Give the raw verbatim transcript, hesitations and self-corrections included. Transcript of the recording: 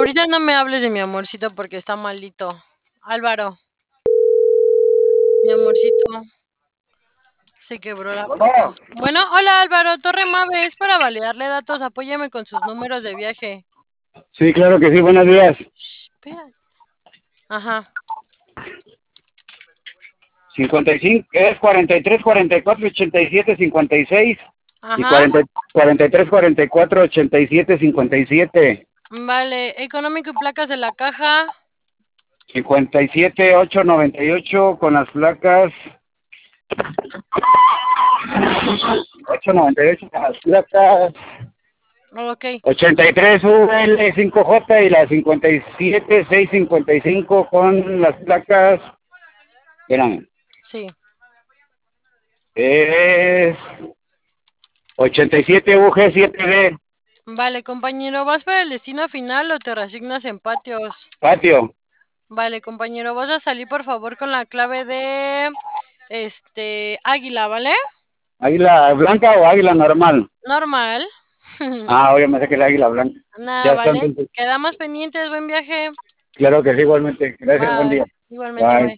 ahorita no me hables de mi amorcito porque está malito. Álvaro. Mi amorcito. Se quebró la pata. No. Bueno, hola Álvaro, Torre Mave, es para validarle datos, apóyame con sus números de viaje. Sí, claro que sí, buenos días. Shh, espera. Ajá. cincuenta y cinco, es cuarenta y tres, cuarenta y cuatro, ochenta y siete, cincuenta y seis y Ajá. cuarenta, cuarenta y tres, cuarenta y cuatro, ochenta y siete, cincuenta y siete. Vale, económico y placas de la caja. cincuenta y siete, ocho, noventa y ocho con las placas. ocho noventa y ocho con las placas. Ok, ochenta y tres U L cinco J y la cincuenta y siete, seiscientos cincuenta y cinco con las placas. Espérame. sí. Es ochenta y siete U G siete B. Vale, compañero, ¿vas para el destino final o te resignas en patios? Patio. Vale, compañero, vas a salir por favor con la clave de este águila, ¿vale? ¿Águila blanca o águila normal? Normal. Ah, obviamente que el águila blanca. Nada, Ya está, ¿vale? entonces. Quedamos pendientes, buen viaje. Claro que sí, igualmente. Gracias, buen Bye. día. Igualmente, Bye. bye.